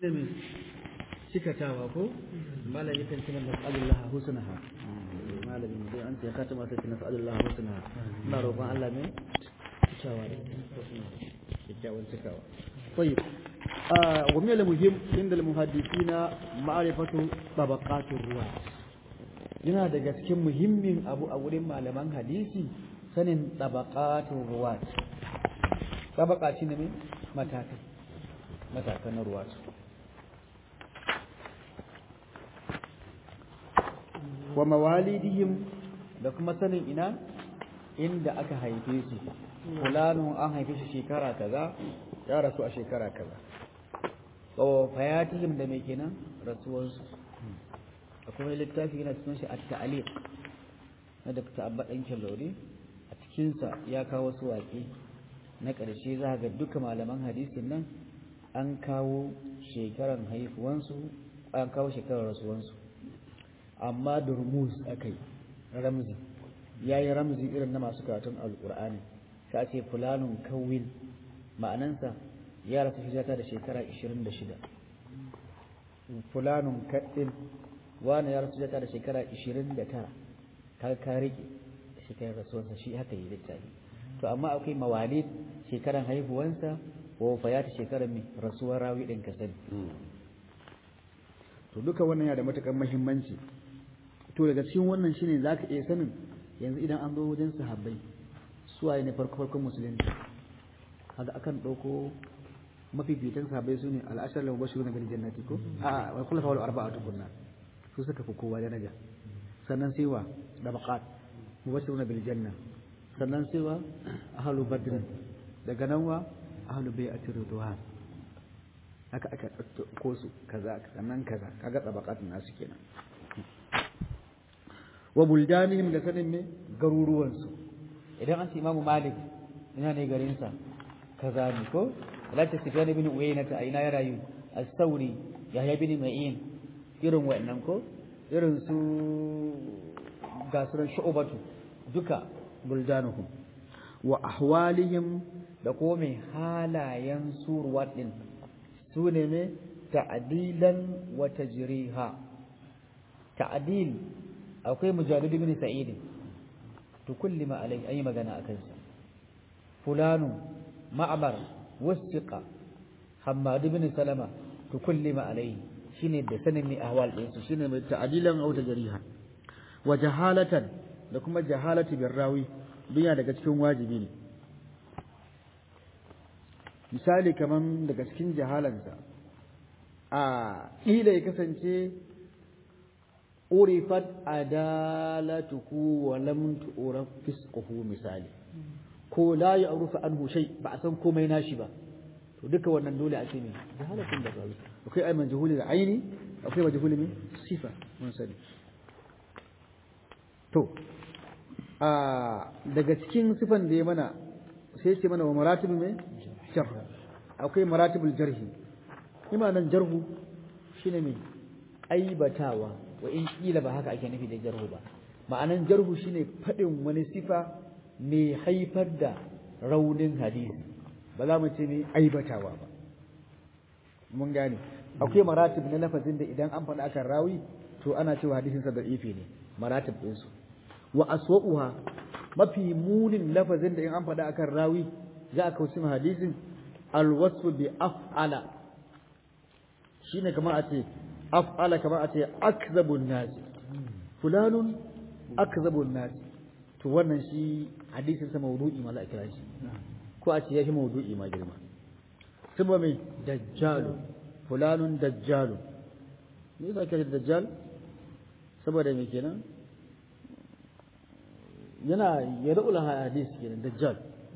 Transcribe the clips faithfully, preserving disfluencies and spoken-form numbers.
ilimin cikatawa ko malami kan ce nas'alullah husnaha malami ne an ce ka tama sai nas'alullah husnaha ina roƙon Allah ne cikawa da kyakkyawan cikawa tayyib wa min al-muhim inda al-muhaddithina ma'rifatu tabaqatur ruwat yana daga cikin muhimmin abu a wurin malaman hadisi sanin tabaqatur ruwat tabaqa shine ne matakai matakan ruwat wa mawalidihim da kuma sanin ina inda aka haife su fulanun an haife shi shekara kaza ya rasu a shekara kaza wa fayatihim da mai kenan rasuwarsu akwai littafi yana cikin shi at-ta'liq na Dr. Abba Dan Kyalori a cikin sa ya kawo su waƙe na ƙarshe za ga duka malaman hadisin nan an kawo shekaran haifuwansu an kawo shekarar rasuwansu amma da rumuz akai ramzi yayi ramzi irin na masu karatun alqur'ani sai a ce fulanun kawil ma'anansa ya rasu hijata da shekara ishirin da shida fulanun kaddin wani ya rasu hijata da shekara ishirin da tara ka ka rike shekarar rasuwarsa shi haka yi littafi to amma akwai mawalid shekaran haihuwansa ko fayata shekarar mai rasuwar rawi din ka sani to duka wannan yana da matukar muhimmanci to daga cikin wannan shine zaka iya sanin yanzu idan an zo wajen sahabbai su waye ne farko farkon musulunci kaga akan dauko mafifitan sahabbai sune al-ashar al-mubashirun bil jannati ko a wal khulafa wal arba'atu kunna su suka fi kowa daraja sannan sai wa dabaqat mubashirun bil janna sannan sai wa ahlu badr daga nan wa ahlu bai'atir ridwan haka aka dauko su kaza sannan kaza kaga dabaqat nasu kenan wa buldanihim da sanin me garuruwansu idan an ce imamu malik ina ne garinsa kaza ne ko lati sufyan ibn uyayna ta aina ya rayu as-sauri yahya ibn ma'in irin wannan ko irin su gasuran shu'batu duka buldanuhum wa ahwalihim da kuma mai halayen surwat din su ne me ta'dilan wa tajriha ta'dil akwai mujahid ibn sa'id to kulli ma alai ayi magana akan sa fulanu ma'mar wasiqa hammad ibn salama to kulli ma alai shine da sanin ni ahwal din su shine mai ta'dilan au tajriha wa jahalatan da kuma jahalati bir rawi dunya daga cikin wajibi ne misali kaman daga cikin jahalansa a ila ya kasance urifat adalatuhu wa lam tu'raf fisquhu misali ko la ya'rufu anhu shay ba a san komai nashi ba to duka wannan dole a ce ne jahalatun da rawi akwai ai majhuli da aini akwai majhuli min sifa mun sani to a daga cikin sifan da ya mana sai ce mana wa maratib me jar akwai maratibul jarhi imanan jarhu shine me aibatawa wa in kila ba haka ake nufi da jarhu ba ma'anan jarhu shine fadin wani sifa mai haifar da raunin hadisi ba za mu ce ne aibatawa ba mun gane akwai maratib na lafazin da idan an faɗa akan rawi to ana cewa hadisin sa da'ifi ne maratib din su wa aswa'uha mafi munin lafazin da in an faɗa akan rawi za a kauce hadisin alwasfu bi af'ala shine kamar a ce af'ala kamar a ce akzabun nasi fulanun akzabun nasi to wannan shi hadisin sa mawdu'i ma za a kira shi ko a ce yafi mawdu'i ma girma kuma mai dajjalu fulanun dajjalu me yasa kira dajjal saboda me kenan yana yarul hadis kenan dajjal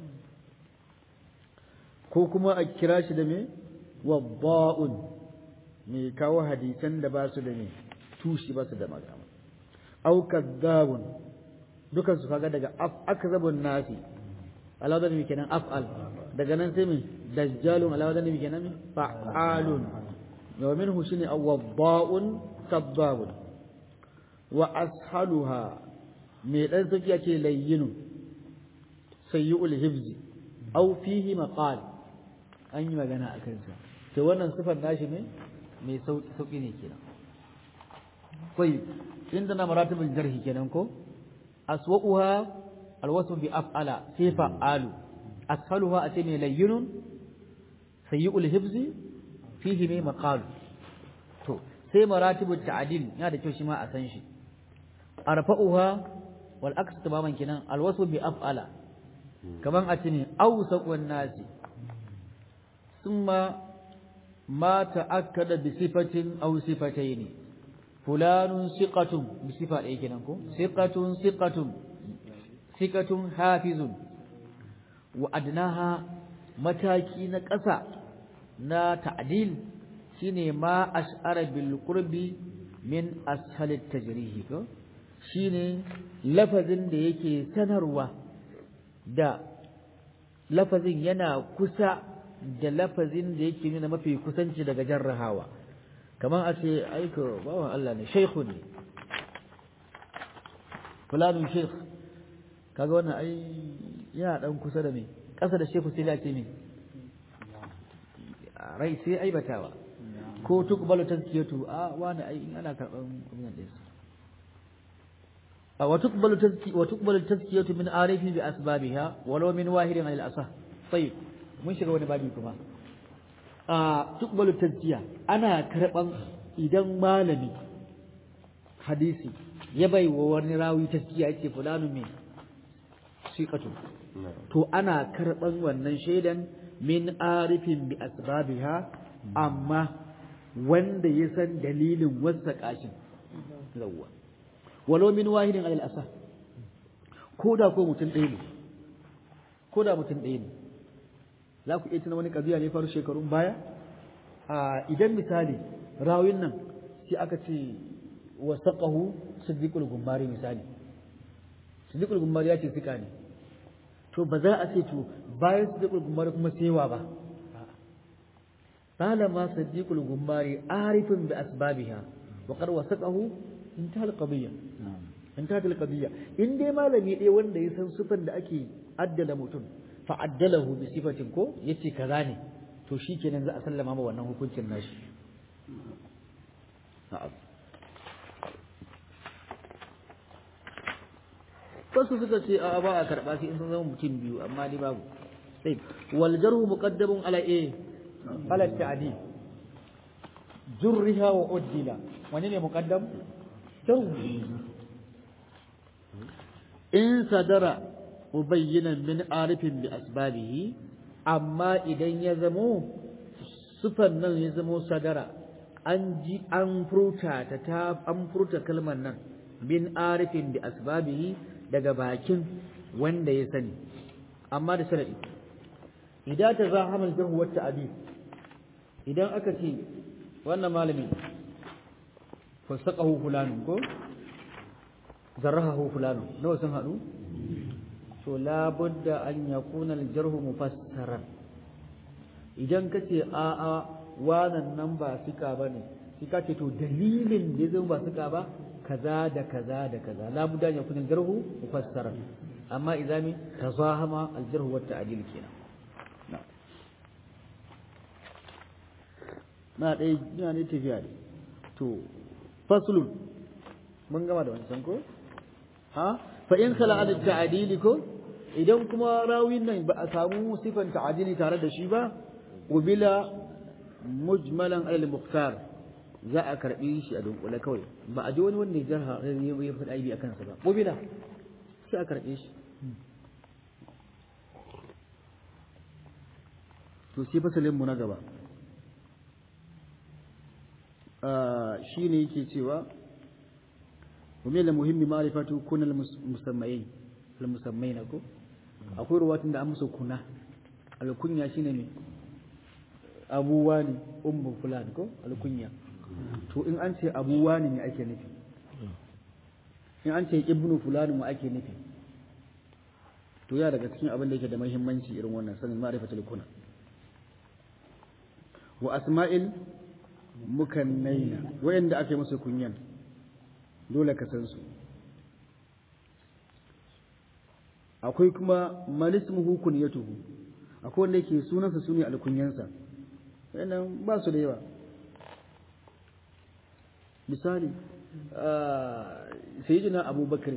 ko kuma a kira shi da me wadda'un mai kawo hadisan da ba su da ne tushi ba su da magana au kadzabun dukan su kaga daga akzabun nasi alawadan mi kenan af'al daga nan sai mi dajjalun alawadan mi kenan mi fa'alun wa minhu shine awadda'un kadzabun wa ashaluha mai dan sauki yake layyinu sayyul hibzi au fihi maqal an yi magana akan sa to wannan sifar nashi ne mai sauki sauki ne kenan kai inda na maratibul jarhi kenan ko aswa'uha alwasf bi af'ala sai fa'alu ashaluha a ce mai layyinun sayyi'ul hibzi fihi mai maqalu to sai maratibul ta'dil yana da kyau shi ma a san shi arfa'uha wal aks tamaman kenan alwasf bi af'ala kaman a ce ne awsaqun nasi thumma ma ta'akkada bi sifatin aw sifatayn fulanun siqatun bi sifa ɗaya kenan ko siqatun siqatun siqatun hafizun wa adnaha mataki na ƙasa na ta'dil shine ma ash'ara bil qurbi min ashalit tajrihi ko shine lafazin da yake sanarwa da lafazin yana kusa da lafazin da yake nuna mafi kusanci daga jarrahawa kamar a ce aiko bawan Allah ne shaykhun ne fulanun shaykh kaga wannan ai yana dan kusa da me kasa da shaykhu sai da ce me rai sai aibatawa ko tukbalu tazkiyatu a wani ai in ana karban abin da yake wa tukbalu tazki wa tukbalu tazkiyatu min arifi bi asbabiha walau min wahidin al asah tayyib mun shiga wani babi kuma a tukbalu tazkiya ana karban idan malami hadisi ya bai wa wani rawi tazkiya yace fulanu me siqatu to ana karban wannan shaidan min arifin bi asbabiha amma wanda ya san dalilin wasa kashin zawwa walau min wahidin alal asah ko da ko mutum ɗaya ne ko da mutum ɗaya ne za ku iya tuna wani ƙabiya ne faru shekarun baya a idan misali rawin nan sai aka ce wasaqahu siddiqul gumbari misali siddiqul gumbari ya ce sika ne to ba za a ce to bayan siddiqul gumbari kuma sewa ba talama siddiqul gumbari arifin bi asbabiha wa qad wasaqahu intahal qadiyya intahal qadiyya in dai malami ɗaya wanda ya san sifan da ake addala mutum fa addalahu bi sifatin ko yace kaza ne to shikenan za a sallama ma wannan hukuncin nashi na'am wasu suka ce a ba a karba sai in sun zama mutum biyu amma ni babu sai wal jarhu muqaddamun ala a ala ta'di jurriha wa uddila wani ne muqaddam jarhu in sadara mubayyinan min arifin bi asbabihi amma idan ya zamo sufan nan ya zamo sadara an ji an furta ta ta an furta kalmar nan min arifin bi asbabihi daga bakin wanda ya sani amma da sharadi idan ta zahamal jarhu wa ta'dil idan aka ce wannan malami fasaqahu fulanun ko zarrahu fulanun nawa sun hadu to la budda an yakuna al-jarhu mufassaran idan kace a a wannan nan ba sika bane sika ce to dalilin da zai ba sika ba kaza da kaza da kaza la budda an yakuna al-jarhu mufassaran amma idan mi tazahama al-jarhu wa ta'dil kenan na dai ina ne tafiya ne to faslun mun gama da wancan ko ha fa in khala al-ta'dil ko idan kuma rawin nan ba a samu sifan ta'adili tare da shi ba qubila mujmalan al-mukhtar za a karbi shi a dunkule kawai ba a ji wani wanda ya jarha ya faɗa aibi akan sa ba qubila sai a karbe shi to sai fasalin mu na gaba shi ne yake cewa ومن المهم معرفة كن المسميين المسميين ko akwai ruwatin da an musu kuna alkunya shine ne abuwa ne ummu fulan ko alkunya to in an ce abuwa ne ake nufi in an ce ibnu fulan mu ake nufi to ya daga cikin abin da yake da muhimmanci irin wannan sanin ma'rifatul kuna wa asma'il mukannaina wayanda ake musu kunyan dole ka san su akwai kuma manismuhu kunyatuhu akwai wanda yake sunansa sune alkunyansa wannan ba su da yawa misali sayyidina abubakar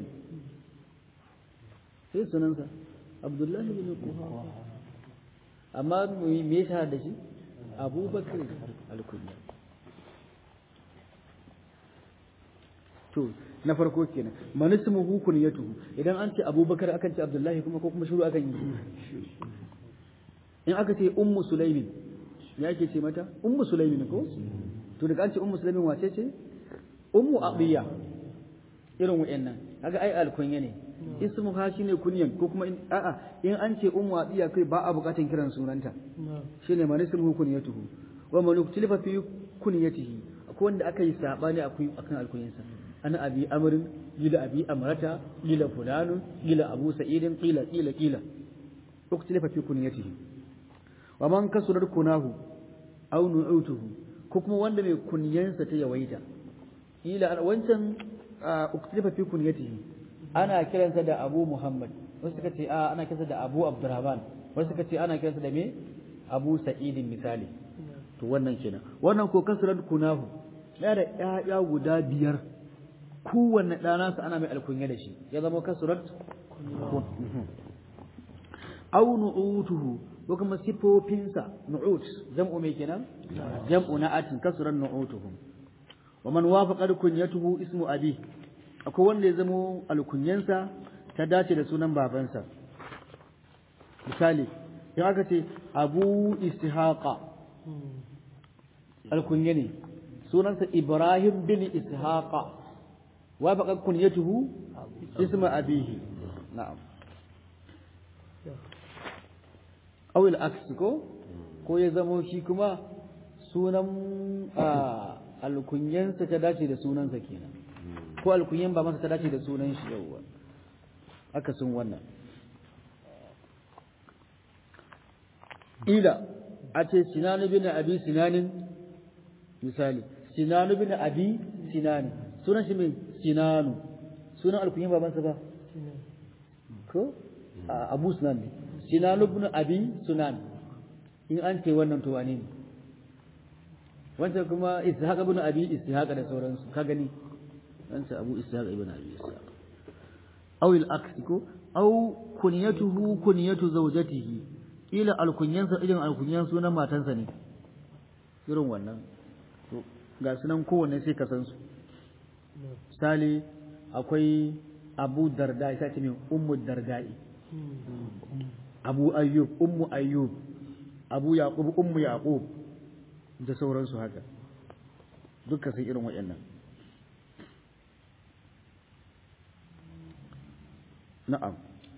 sai sunansa abdullahi bin quhafa amma me yasa da shi abubakar al-kunya to na farko kenan man ismuhu kunyatuhu idan an ce abubakar akan ce abdullahi kuma ko kuma shiru akan yi in aka ce ummu sulaimin ya ake ce mata ummu sulaimin ko to daga an ce ummu sulaimin wace ce ummu abiya irin wa'annan kaga ai alkunya ne ismu ha shine kunyan ko kuma a'a in an ce ummu abiya kai ba a bukatan kiran sunanta shine man ismuhu kunyatuhu wa man uktilifa fi kunyatihi akwai wanda aka yi sabani akwai akan alkunyansa ana abi amrin gila abi amrata gila fulanun gila abu sa'idin qila qila qila uktilifa fi kunyatihi wa man kasurar kunahu aw nu'utuhu ko kuma wanda mai kunyansa ta yawaita ila wancan uktilifa fi kunyatihi ana kiransa da Abu Muhammad wasu suka ce a ana kiransa da Abu Abdurrahman wasu suka ce ana kiransa da me Abu Sa'id misali to wannan kenan wannan ko kasurar kunahu ya da ƴaƴa guda biyar kowanne ɗana sa ana mai alkunya da shi ya zama kasurar aw nu'utuhu ko kuma sifofinsa nu'ut jam'u mai kenan jam'u na'atin kasuran nu'utuhum wa man wafaqa kunyatuhu ismu abi akwai wanda ya zamo alkunyansa ta dace da sunan babansa misali in aka ce abu ishaqa alkunya ne sunansa ibrahim bin ishaqa wafaqa kunyatuhu ismu abihi na'am awil aksi ko ko ya zamo shi kuma sunan alkunyansa ta dace da sunansa kenan ko alkunyan ba masa ta dace da sunan shi yawwa aka sun wannan ila a ce sinanu bin abi sinanin misali sinanu bin abi sinani sunan shi mai sinanu sunan alkunyan babansa ba ko abu sinan ne Sinan ibn Abi Sunan in an ce wannan to wane ne wancan kuma Ishaq ibn Abi Ishaq da sauransu ka gani an ce Abu Ishaq ibn Abi Ishaq aw al-aks ko aw kunyatuhu kunyatu zawjatihi ila alkunyansa irin alkunyan sunan matansa ne irin wannan to ga sunan kowanne sai ka san su misali akwai Abu Darda sai ce min Ummu Darda'i Abu Ayyub, Ummu Ayyub, Abu Yaqub, Ummu Yaqub da sauransu haka. Dukkan sai irin waɗannan. Na'am.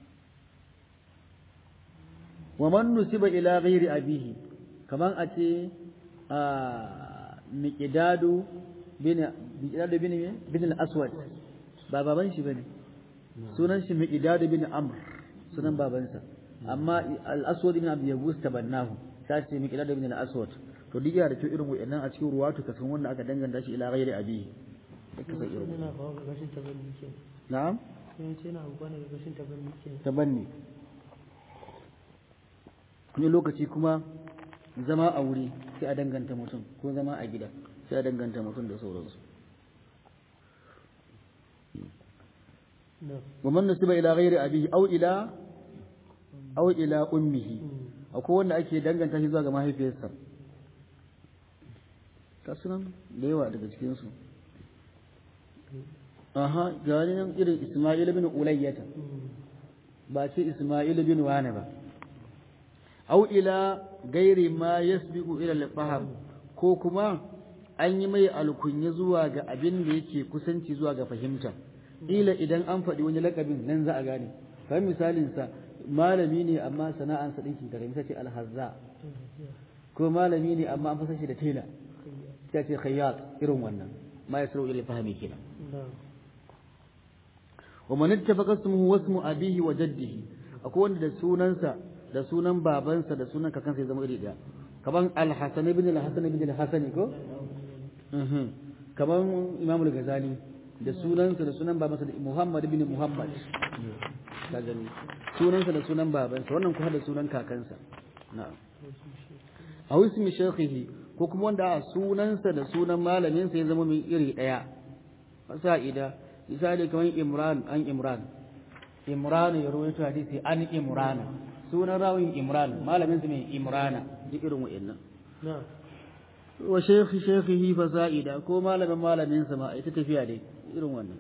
Wa man nusiba ila ghairi abihi kaman a ce a miqdadu bin miqdadu bin bin al-aswad ba baban shi bane sunan shi miqdadu bin amr sunan babansa amma al-aswad ibn abi yabus tabannahu sai ce miqdad ibn al-aswad to duk yana da irin wayannan a cikin ruwatu kasan wanda aka danganta shi ila ghairi abi duka sai irin ina ba ga gashin tabanni ke na'am sai ce na amfani da gashin tabanni ke tabanni ne lokaci kuma zama a wuri sai a danganta mutum ko zama a gida sai a danganta mutum da sauransu ومن نسب إلى غير أبيه أو إلى أو إلى أمه akwai wanda ake danganta shi zuwa ga mahaifiyarsa kasunan da yawa daga cikinsu aha ga nan irin Isma'il bin Ulayyata ba ce Isma'il bin Wane ba au ila gairi ma yasbiqu ila al-fahm ko kuma an yi mai alkunya zuwa ga abin da yake kusanci zuwa ga fahimta ila idan an faɗi wani lakabin nan za a gane kamar misalin sa malami ne amma sana'an sa dinki daga misali al-hazza ko malami ne amma an fasa shi da tela sai ce khayyat irin wannan ma yasru ila fahmi kenan wa man ittafaqa ismuhu wa ismu abihi wa jaddihi akwai wanda da sunansa da sunan babansa da sunan kakansa ya zama iri daya kaman al-hasan ibn al-hasan ibn al-hasan ko kaman imam al-ghazali da sunansa da sunan babansa da Muhammad ibn Muhammad ka gani sunansa da sunan babansa wannan kuma da sunan kakansa na'am aw ismi shaykhihi ko kuma wanda sunansa da sunan malamin sa ya zama mai iri daya fasa'ida misali kamar Imran an Imran Imran ya rawaito hadisi an Imran sunan rawin Imran malamin sa mai Imrana duk irin wa'annan na'am wa shaykhi shaykhihi fasa'ida ko malamin malamin sa ma ita tafiya dai irin wannan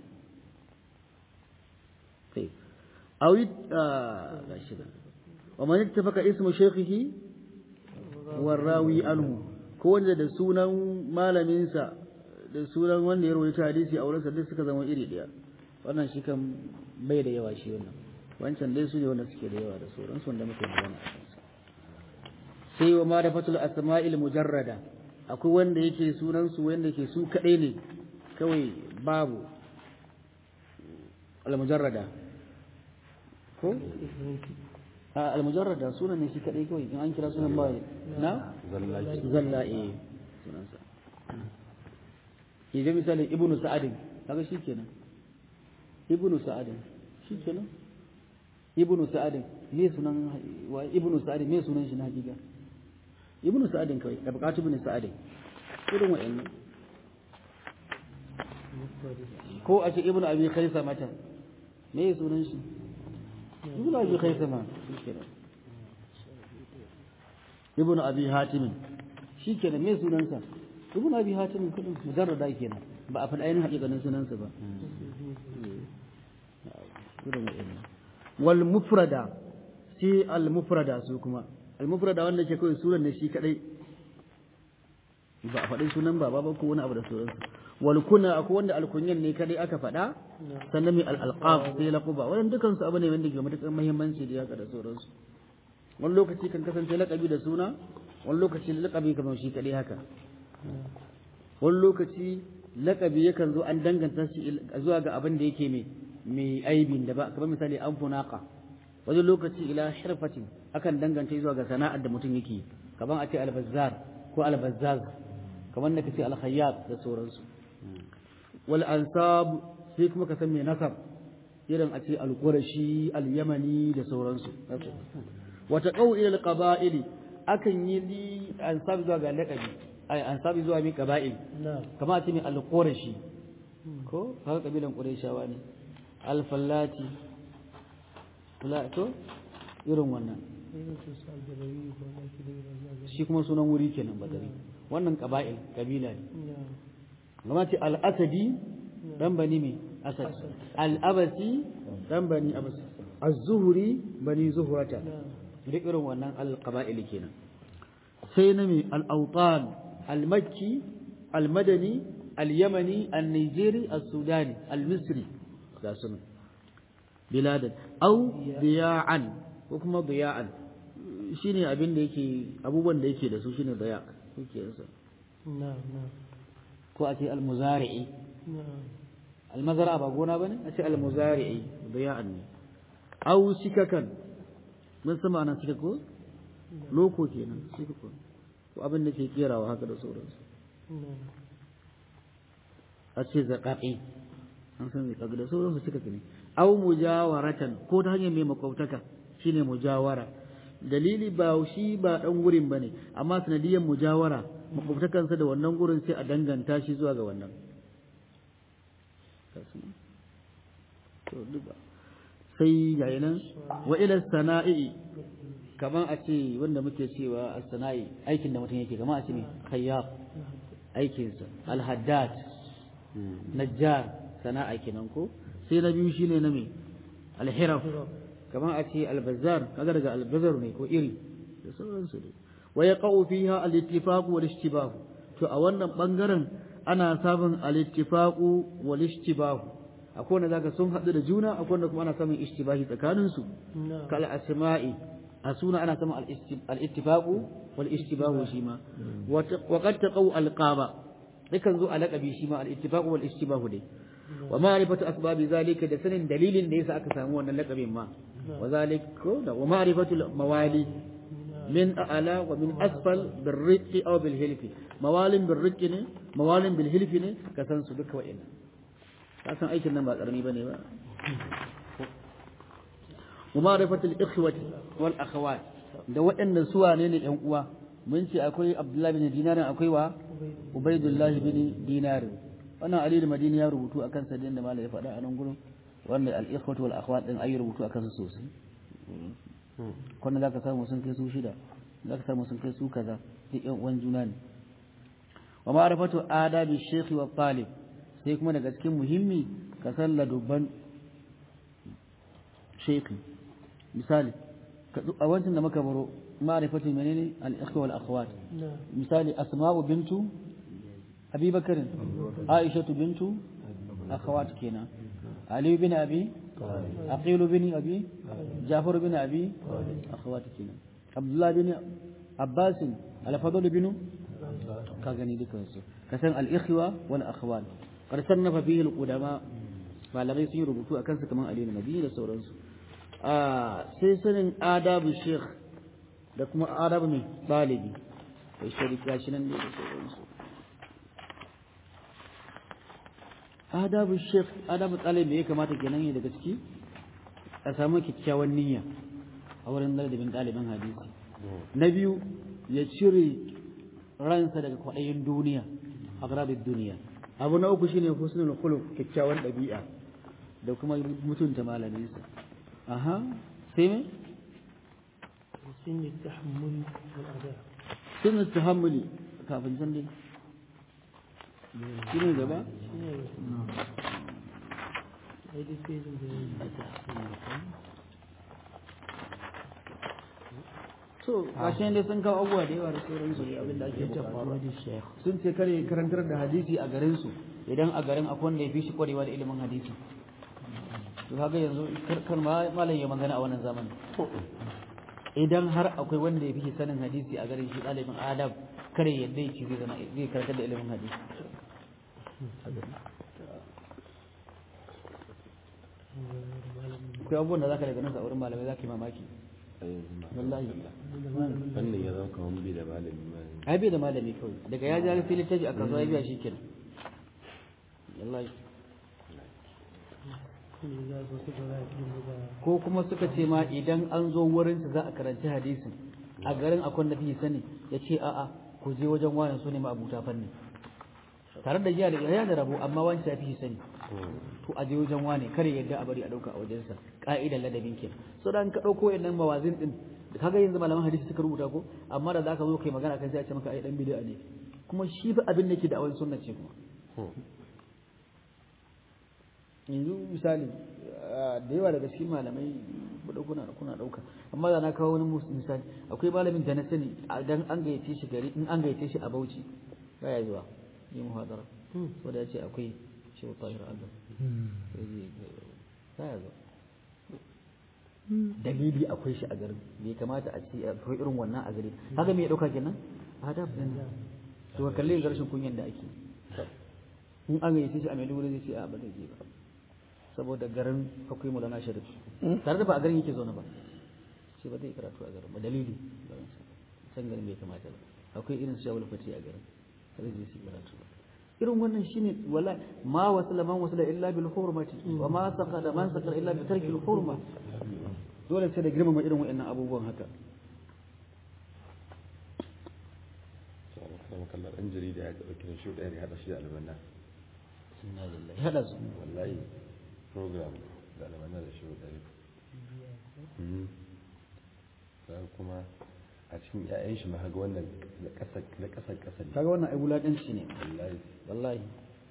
kai awi gashi da wa man ittafaqa ismu shaykhihi warawi anhu ko wanda da sunan malamin sa da sunan wanda ya rawaito hadisi a wurin sa duk suka zama iri daya wannan shi kan bai da yawa shi wannan wancan dai su ne wanda suke da yawa da sauran su wanda muke magana a kansa sai wa ma'rifatul asma'il mujarrada akwai wanda yake sunan su wanda yake su kadai ne kawai babu al-mujarrada ko a al-mujarrada sunan ne shi kadai kawai in an kira sunan ba na zalla'i sunan sa idan misali ibnu sa'adin kaga shikenan ibnu sa'adin shikenan ibnu sa'adin me sunan wa ibnu sa'adin me sunan shi na hakika ibnu sa'adin kawai da bukatu ibnu sa'adin irin wa'annan ko a ce ibnu abi khaisa mata me sunan shi ibnu abi khaisa ma shikenan ibnu abi hatim shikenan me sunan sa ibnu abi hatim kudin mujarrada kenan ba a faɗa ainihin hakikanin sunan sa ba irin wa'annan wal mufrada sai al mufrada su kuma al mufrada wanda ke kawai sunan ne shi kadai ba a faɗin sunan baba ba ko wani abu da sauransu wal kuna akwai wanda al kunyan ne kadai aka faɗa sannan mai al alqab sai laquba wannan dukan su abu ne wanda ke matuƙar muhimmanci da yaka da sauransu wani lokaci kan kasance laƙabi da suna wani lokaci laƙabi kamar shi kadai haka wani lokaci laƙabi yakan zo an danganta shi zuwa ga abin da yake mai mai aibin da ba kamar misali an funaka wani lokaci ila hirfatin akan danganta zuwa ga sana'ar da mutum yake kamar a ce albazzar ko albazzaz kamar da kace alkhayyat da sauransu wal ansab sai kuma ka san mai nasab irin a ce alqurashi alyamani da sauransu wata qau ila alqaba'ili akan yi li ansab zuwa ga laqabi ai ansab zuwa mi qaba'il kamar a ce mai alqurashi ko haka kabilan qurayshawa ne alfallati to irin wannan shi kuma sunan wuri kenan badari wannan qaba'il kabila ne gama ce al-asadi dan bani me asad al-abasi dan bani abas az-zuhri bani zuhrata duk irin wannan al-qaba'il kenan sai na me al-awtan al-makki al-madani al-yamani al-nigeri al-sudani al-misri ga sunan biladan au diya'an ko kuma diya'an shine abin da yake abubuwan da yake da su shine diya yake yasa na'am na'am ko a ce al-muzari'i na'am al-mazara ba gona bane a ce al-muzari'i diya'an ne au sikakan mun san ma'anar sikak ko loko kenan sikak ko abin da ke kerawa haka da sauransu a ce zaqaqi an san me kaga da sauransu sikak ne au mujawaratan ko ta hanyar mai makwabtaka shine mujawara dalili ba shi ba dan gurin bane amma sanadiyan mujawara makwabtakansa da wannan gurin sai a danganta shi zuwa ga wannan sai ga nan wa ila sana'i kaman a ce wanda muke cewa as-sana'i aikin da mutum yake kaman a ce ne khayyab aikinsa al-haddad najjar sana'a kenan ko sai na biyu shine na me alhiraf kamar a ce albazar kaga daga albazar ne ko iri da sauransu ne wa yaqau fiha al-ittifaq wal ishtibah to a wannan bangaren ana samun al-ittifaq wal ishtibah akwai wanda zaka sun hadu da juna akwai wanda kuma ana samun ishtibahi tsakanin su kal asma'i a suna ana samun al-ittifaq wal ishtibah shi ma wa qad taqau al-qaba dukan zo alaqabi shi ma al-ittifaq wal ishtibah dai wa ma'rifatu asbabi zalika da sanin dalilin da yasa aka samu wannan laqabin ma wa zalika wa ma'rifatu mawali min a'la wa min asfal bil riqi aw bil hilfi mawalin bil riqi ne mawalin bil hilfi ne ka san su duka wa'ina ka san aikin nan ba karami bane ba wa ma'rifatu al ikhwati wal akhawat da waɗannan suwa ne ne ƴan uwa mun ce akwai Abdullahi bin Dinar akwai wa Ubaidullah bin Dinar wannan Ali al-Madini ya rubutu akan sa da malai ya faɗa a nan gurin wanda al-ikhwatu wal akhwat din ayi rubutu akan su sosai kuma zaka samu sun kai su shida zaka samu sun kai su kaza duk yan uwan juna ne wa ma'rifatu adabi shaykh wa talib sai kuma daga cikin muhimmi ka san ladubban shaykh misali a wancan da muka baro ma'rifatu menene al-ikhwa wal akhwat misali asma'u bintu abi bakr aisha bintu akhawat kenan ali bin abi aqil bin abi jafar bin abi akhawat kenan abdullah bin abbas al-fadl bin ka gani dukan su ka san al-ikhwa wal akhwat qad sannafa fihi al-qudama malamai sun yi rubutu akan su kaman ali nabi da sauransu a sai sanin adabu sheikh da kuma adabu mai ɗalibi kai sharika shi nan ne da sauransu adabu sheikh adabu ɗalibi ya kamata kenan ne daga ciki a samu kyakkyawan niyya a wurin ladabin ɗaliban hadisi na biyu ya cire ransa daga kwaɗayin duniya agrabin duniya abu na uku shine husnul khuluq kyakkyawan ɗabi'a da kuma mutunta malaminsa aha sai me سن التحمل والأداء سن التحمل kafin can dai shine gaba so gashin dai sun kawo abubuwa da yawa da sauran su abin da ake bukata sun ce kare karantar da hadisi a garin su idan a garin akwai wanda ya fi shi kwarewa da ilimin hadisi to kaga yanzu kar malam ya magana a wannan zamanin idan har akwai wanda ya fi sanin hadisi a garin shi ɗalibin adab kare yadda yake zai zama zai karantar da ilimin hadisi akwai abubuwan da zaka daga nan a wurin malamai zaka yi mamaki wallahi wannan ya zama kamar bai da malami ai bai da malami kawai daga ya ja sai littafi a kasuwa ya biya shi kenan wallahi ko kuma suka ce ma idan an zo wurin su za a karanci hadisin a garin akwai da fi sani ya ce a'a ku je wajen wani su ne ma abuta fanni tare da jiya da ya da rabo amma wani ya fi sani to a je wajen wani kare yadda a bari a dauka a wajensa ka'idar ladabin kenan so dan ka dauko wayannan mawazin din kaga yanzu malaman hadisi suka rubuta ko amma da zaka zo kai magana kan sai a ce maka ai dan bid'a ne kuma shi fa abin da yake da awan sunna ce kuma yanzu misali da yawa daga cikin malamai buɗe kuna kuna ɗauka amma da na kawo wani misali akwai malamin da na sani dan an gayyace shi gari in an gayyace shi a Bauchi baya zuwa yi muhadara saboda ya ce akwai shehu tahir Allah baya zuwa dalili akwai shi a garin bai kamata a ce akwai irin wannan a gari haka me ya ɗauka kenan adab din to ka kalle rashin kunyan da ake in an gayyace shi a Maiduguri zai ce a ba zai je ba saboda garin akwai mulana sharif tare da ba a garin yake zaune ba ce ba zai karatu a garin ba dalili san garin bai kamata ba akwai irin su shawul fati a garin sai zai yi karatu ba irin wannan shine wala ma wasala man wasala illa bil hurmati wa ma saqada man saqada illa bi tarki al hurma dole sai da girmama irin wayannan abubuwan haka sai kallar an jarida ya dauki shi da ya hada shi da albanna inna lillahi hada su wallahi program da almanna da shi ɗari sai kuma a cikin ƴaƴan shi ma ga wannan na ƙasa na ƙasa ƙasa ne kaga wannan ai wulaƙanci ne wallahi wallahi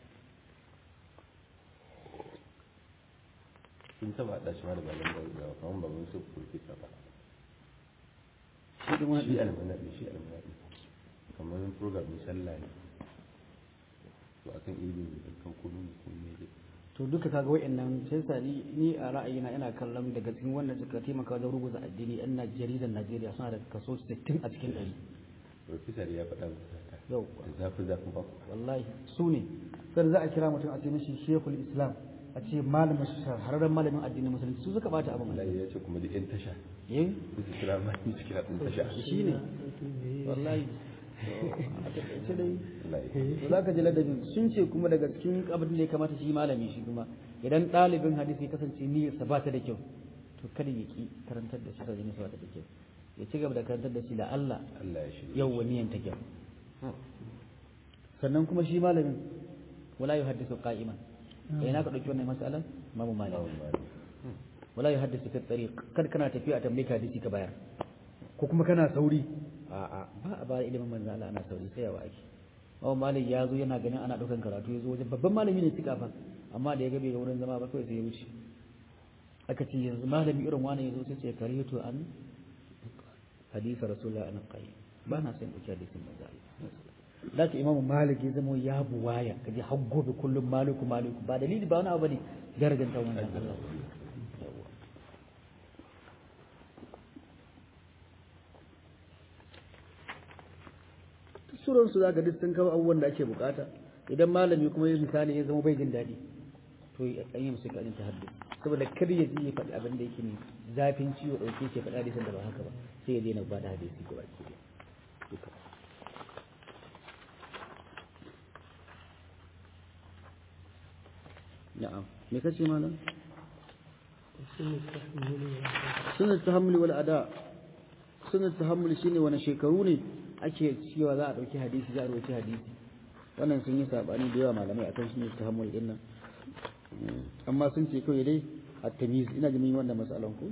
sun taba da shi ma da baban da ga kawon baban su professor ba shi kuma shi almanna ne shi almanna ne kamar program ne sallah ne to akan ilimi da kan kudu ne kuma ne to duka kaga wayannan sai sa ni ni a ra'ayina ina kallon daga cikin wannan suka taimaka wajen rubuta addini yan Najeriya Najeriya suna da kaso sittin a cikin ɗari professor ya faɗa maka yau da zafi zafi ba wallahi su ne sai za a kira mutum a ce mishi Sheikhul Islam a ce malamin shahararren malamin addinin musulunci su suka bata abin wallahi ya ce kuma da yan tasha eh su kira ma su kira ɗin tasha shine wallahi ce dai to za ka ji ladabin sun ce kuma daga cikin abin da ya kamata shi malami shi kuma idan ɗalibin hadisi ya kasance niyyarsa ba ta da kyau to kada ya ki karantar da shi sa jini ba ta da kyau ya ci gaba da karantar da shi da Allah Allah ya shirye yau wani yan take sannan kuma shi malamin wala yuhaddisu qa'iman eh na ka dauki wannan mas'alan imamu malik wala yuhaddisu fi tariq kar kana tafiya a tambaye ka hadisi ka bayar ko kuma kana sauri a'a ba a ba ilimin manzo Allah ana sauri sai yawa ake imamu malik ya zo yana ganin ana daukan karatu ya zo wajen babban malami ne tika fa amma da ya ga bai ga wurin zama ba kawai sai ya wuce aka ce yanzu malami irin wani ya zo sai ce karihatu an hadisi rasulullah an qayyim ba na san dauki hadisin manzo Allah da ka imamu malik ya zama ya buwaya kaje har gobe kullum maliku maliku ba dalili ba wani abu ne garganta wannan Allah suran su zaka duk sun kawo abubuwan da ake bukata idan malami kuma ya misali ya zama bai jin daɗi to an yi musu kadin tahaddus saboda kar ya ji ya faɗi abin da yake ne zafin ciwo dauke shi faɗa hadisin da ba haka ba sai ya daina ba da hadisi ko baki duka na'am me kace malam sunnat tahammuli wal ada sunnat tahammuli shine wani shekaru ne ake cewa za a dauki hadisi za a dauki hadisi wannan sun yi sabani da yawa malamai akan shine tahammul din nan amma sun ce kawai dai at-tamyiz ina ga mun wannan masalan ku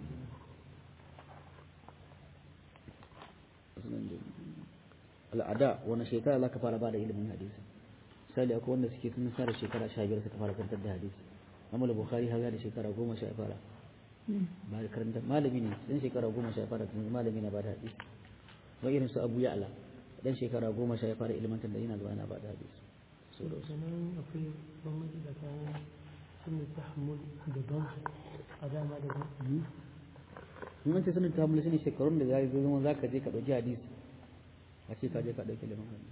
al-ada wani shekara za ka fara ba da ilimin hadisi misali akwai wanda suke sun sa da shekara sha biyar suka fara karantar da hadisi amma bukhari haga da shekara goma sha fara ba da karanta malami ne dan shekara goma sha fara tun malami na ba da hadisi wa irin su abu ya'la dan shekara goma sha fara ilmantar da yana zuwa yana ba da hadisi so da sannan akwai bambanci tsakanin sunnat tahammul da ban adama da ban mun ce sunnat tahammul shine shekarun da zai zo zama zaka je ka dauki hadisi a ce ka je ka dauki ilimin hadisi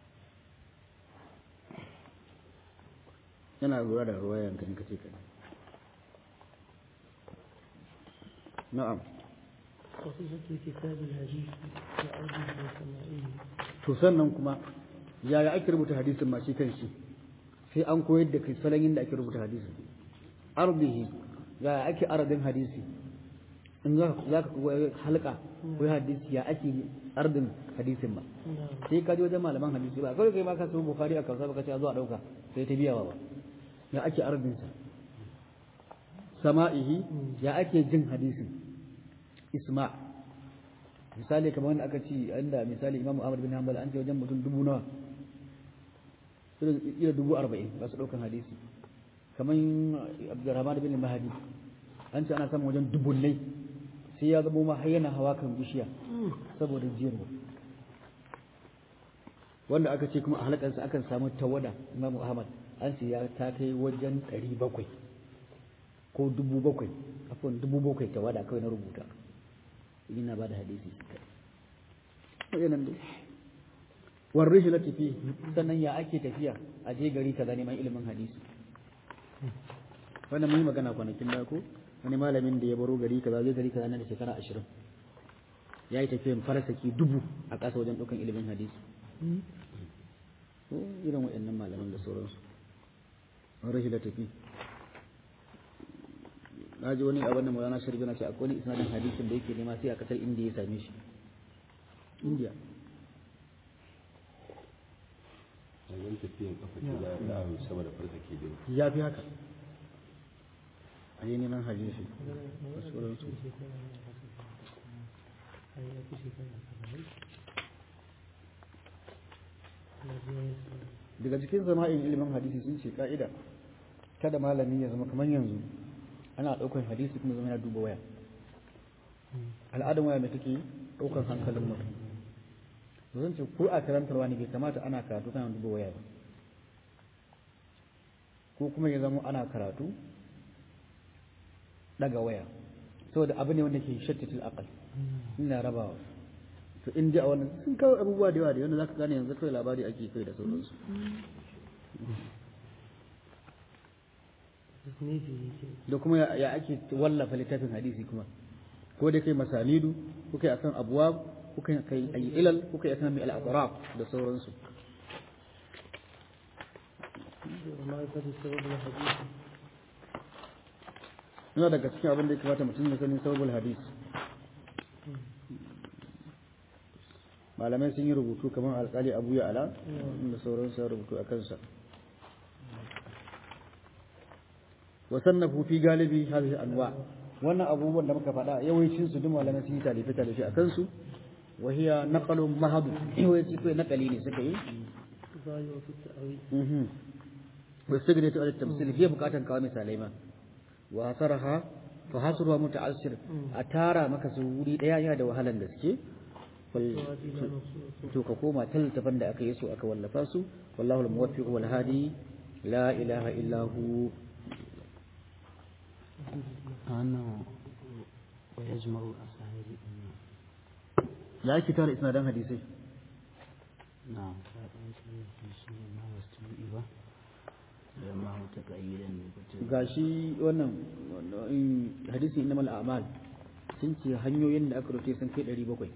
yana lura da ruwayan kan kace kai na'am wasu suke kitabul hadisi da audi da sama'i to sannan kuma yaya ake rubuta hadisin ma shi kanshi sai an koyar da kai salon yadda ake rubuta hadisin ardihi yaya ake aradin hadisi in za ka koyi halka ko hadisi ya ake ardin hadisin ba sai ka je wajen malaman hadisi ba kawai kai ma ka so bukhari a kausa baka ce zo a dauka sai ta biyawa ba ya ake ardinsa sama'ihi ya ake jin hadisin isma misali kamar wanda aka ci inda misali imamu ahmad bin hanbal an ce wajen mutum dubu nawa irin dubu arba'in ba su ɗaukan hadisi kamar abdurrahman bin mahadi an ce ana samun wajen dubunnai sai ya zama ma har yana hawa kan bishiya saboda jiyarwa wanda aka ce kuma a halakarsa akan samu tawada imamu ahmad an ce ya ta kai wajen ɗari bakwai ko dubu bakwai afon dubu bakwai tawada kawai na rubuta ina ba da hadisi shi kai wayannan dai warrihi la tafi sannan ya ake tafiya a je gari kaza neman ilimin hadisi wannan mun magana kwanakin da ko wani malamin da ya baro gari kaza zai gari kaza nan da shekara ashirin ya yi tafiyan farasaki dubu a ƙasa wajen ɗaukan ilimin hadisi irin waɗannan malaman da sauransu warrihi la tafi na ji wani abin da maulana sharbi na ce akwai wani isnadin hadisin da yake nema sai a kasar indiya ya same shi indiya wajen tafiyan kafa ce da ya ahu sama da farka ke biyu ya fi haka a yi neman hadisi da sauransu daga cikin zama'in ilimin hadisi sun ce ka'ida kada malami ya zama kamar yanzu ana ɗaukar hadisi kuma zama yana duba waya al'adun waya mai take ɗaukar hankalin mutum zan ce ko a karantarwa ne bai kamata ana karatu kana duba waya ba ko kuma ya zama ana karatu daga waya saboda abu ne wanda ke shattatul aqal ina rabawa to in ji a wannan sun kawo abubuwa da yawa da yanda zaka gane yanzu kai labari ake kai da sauransu da kuma ya ake wallafa littafin hadisi kuma ko da kai masanidu ko kai akan abwab ko kai kai ilal ko kai akan mai al-atraf da sauransu yana daga cikin abin da ya kamata mutum ya sani sababul hadis malamai sun yi rubutu kamar alƙali Abu Ya'la da sauran sun rubutu a kansa wa sannafu fi galibi hadhihi anwa wannan abubuwan da muka faɗa yawancin su duk malamai sun yi talife talife a kansu wa hiya naqalun mahadu yawanci kai naqali ne suka yi ظاهرة التأويل mhm واستغنيت على التمثيل هي بقاتا kawo misalai ma wa hasaraha fa hasruha muta'assir a tara maka su wuri daya yana da wahalan gaske to ka koma taltafan da aka yi su aka wallafa su wallahu al-muwaffiq wal hadi la ilaha illa hu أنه ويجمع أسانيد ya ki tara isnadan hadisi نعم فإن في شيء ما مستوعب لما هو تقييدا gashi wannan hadisi innamal a'mal sun ce hanyoyin da aka rufe sun kai ɗari bakwai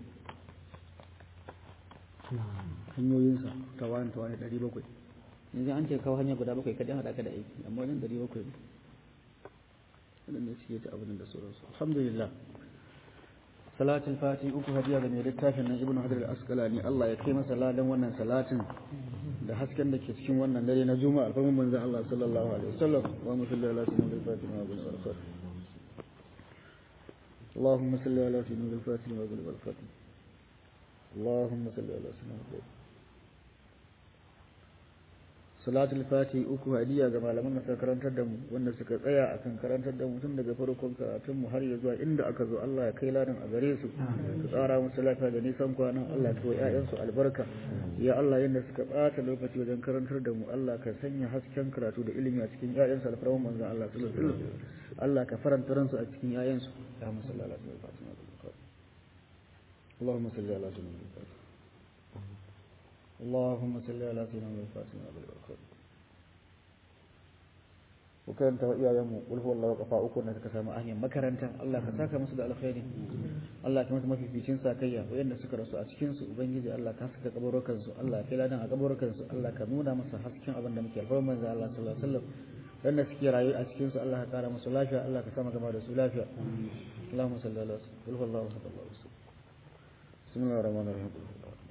نعم hanyoyinsa tawayan tawayan ɗari bakwai yanzu an ce kawo hanya guda bakwai kaɗan haɗa ka da aiki amma wajen ɗari bakwai ne waɗanda suke ta abin da sauransu alhamdulillah salatul fati uku hadiya ga mai littafin nan ibnu hajar al-asqalani Allah ya kai masa ladan wannan salatin da hasken da ke cikin wannan dare na juma'a alfarmin manzon Allah sallallahu alaihi wasallam wa musalli ala sayyidina al-fatiha wa barakatuh اللهم صل على سيدنا الفاتح وعلى الفاتح اللهم صل على سيدنا الفاتح salatul fati uku hadiya ga malaman da suka karantar da mu wanda suka tsaya akan karantar da mu tun daga farkon karatun mu har ya zuwa inda aka zo Allah ya kai ladan a gare su ka tsara musu lafiya da nisan kwana Allah ya kai ƴaƴan su albarka ya Allah yanda suka bata lokaci wajen karantar da mu Allah ka sanya hasken karatu da ilimi a cikin ƴaƴan su alfarman manzon Allah sallallahu alaihi wasallam Allah ka faranta ransu a cikin ƴaƴan su ya musalla ala sayyidina Allahumma salli ala sayyidina اللهم صل على سيدنا الفاتح والبركات وكان تو iyayenmu qul huwallahu qafa uku na suka samu ahyan makaranta Allah ka saka musu da alkhairi Allah ka musu mafificin sakayya wayanda suka rasu a cikin su ubangiji Allah ka saka kaburukan su Allah ka ladan a kaburukan su Allah ka nuna masa hasken abin da muke alfarman manzo Allah sallallahu alaihi wasallam wanda suke rayu a cikin su Allah ka kara musu lafiya Allah ka sama gaba da su lafiya Allahumma salli ala qul huwallahu ahad Allahu samad bismillahir rahmanir rahim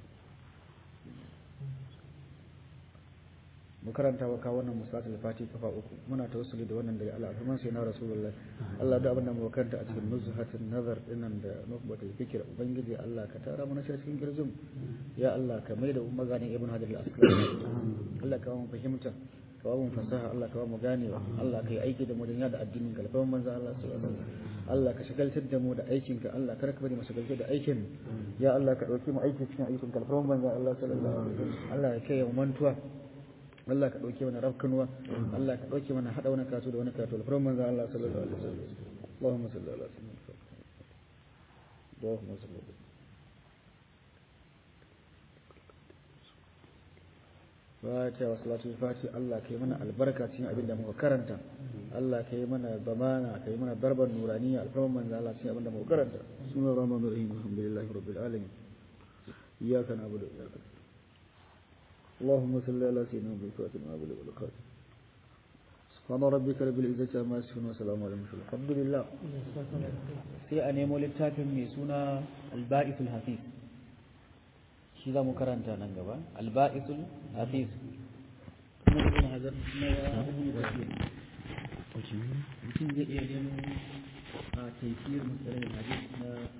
mu karanta wa kawo wannan musatul fati kafa uku muna tawassuli da wannan da Allah alhamman sai na rasulullah Allah da abin da mu karanta a cikin nuzhatun nazar dinnan da nukbatul fikr ubangiji Allah ka tara mu na cikin girjin ya Allah ka maida mu maganin ibn hajar al-asqalani Allah ka mu fahimta ka ba mu fasaha Allah ka ba mu ganewa Allah ka yi aiki da mu da da addinin kalfan manzo Allah sallallahu alaihi wasallam Allah ka shagaltar da mu da aikin ka Allah kar ka bari mu shagaltar da aikin ya Allah ka dauki mu aiki cikin aikin kalfan manzo Allah sallallahu alaihi wasallam Allah ya kai mu mantuwa Allah ka ɗauke mana rafkanuwa Allah ka ɗauke mana haɗa wani kato da wani kato da furan manzan Allah sallallahu alaihi wasallam Allahumma salli ala sayyidina Allahumma salli ala Fatiha wa salatul fati Allah ka yi mana albarka cikin abin da muka karanta Allah ka yi mana zamana ka yi mana darban nuraniya alfarman manzan Allah cikin abin da muka karanta sunan rahmanir rahim alhamdulillahi rabbil alamin iyyaka na'budu wa iyyaka اللهم صل على سيدنا محمد وعلى اله وصحبه سبحان ربك رب العزة عما يصفون وسلام على المرسلين الحمد لله sai a nemo littafin mai suna al-ba'isul hafiz shi za mu karanta nan gaba al-ba'isul hafiz kuma ibn hajar na ya ibn kathir mutum zai iya nemo a tafsir musalal hadith na